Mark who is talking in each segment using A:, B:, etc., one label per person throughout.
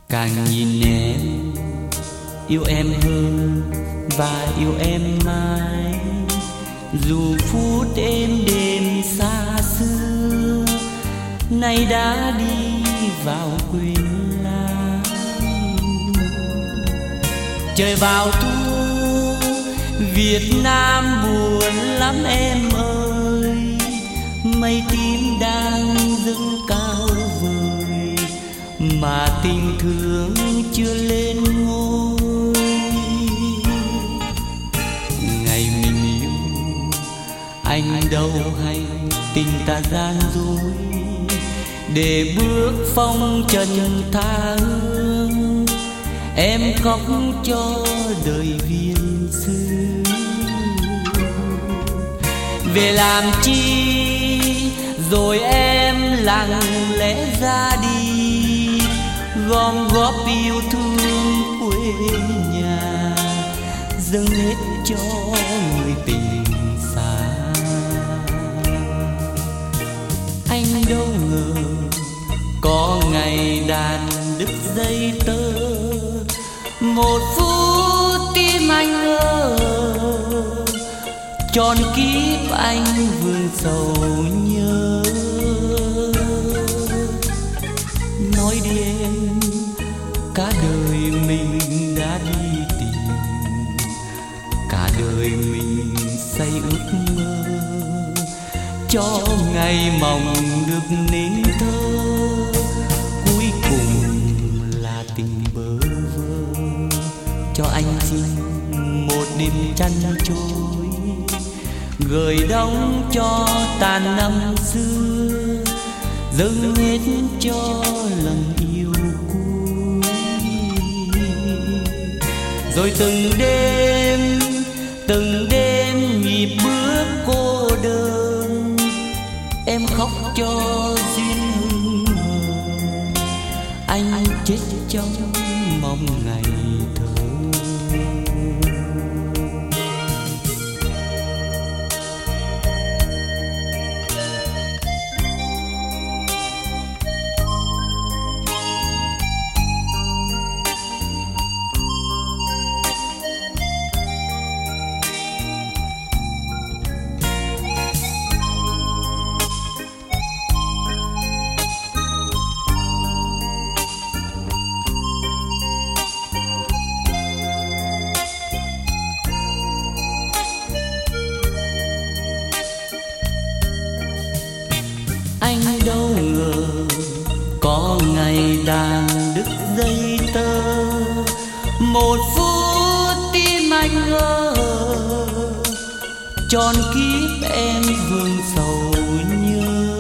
A: Càng nhìn em, yêu em hơn và yêu em mãi. Dù phút êm đêm xa xưa, nay đã đi vào quên lãng. Trời vào thu, Việt Nam buồn lắm em ơi. Mây tím đang dâng cao vời, mà tình thương chưa lên ngôi. Ngày mình yêu, anh đâu hay tình ta gian dối, để bước phong trần tha hương. Em khóc cho đời viên xưa. Về làm chi rồi em lặng lẽ ra đi, gom góp yêu thương quê nhà, dâng hết cho người tình xa. Anh đâu ngờ có ngày đàn đứt dây tơ, một phút tim anh ngỡ, tròn kiếp anh vương sầu nhớ. Nói đi em, cả đời mình đã đi tìm, cả đời mình say ước mơ, cho ngày mong được nên thơ. Cuối cùng là tình bơ vơ, cho anh xin một đêm chăn trôi, gửi đóng cho tàn năm xưa, dâng hết cho lần yêu cuối. Rồi từng đêm nhịp bước cô đơn, em khóc cho duyên hững hờ, anh chết trong mong ngày thơ. Anh đâu ngờ có ngày đàn đứt dây tơ, một phút tim anh ngỡ, tròn kiếp em vương sầu nhớ.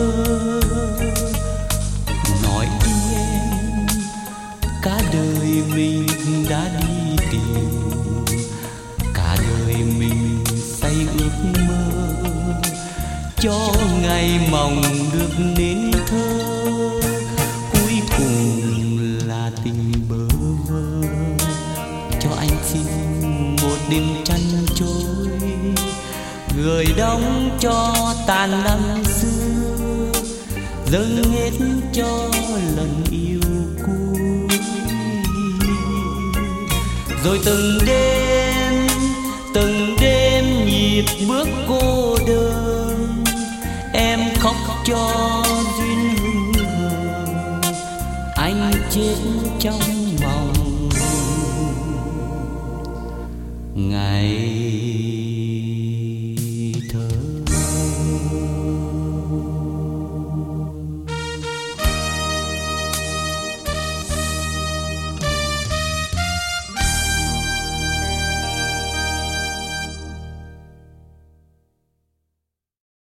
A: Nói đi em, cả đời mình đã đi tìm, cả đời mình say ước mơ, cho ngày mong được nên thơ. Cuối cùng là tình bơ vơ, cho anh xin một đêm chăn trôi, gửi đóng cho tàn năm xưa, dâng hết cho lần yêu cuối. Rồi từng đêm nhịp bước cô đơn, em khóc cho duyên hững hờ, anh chết trong mong ngày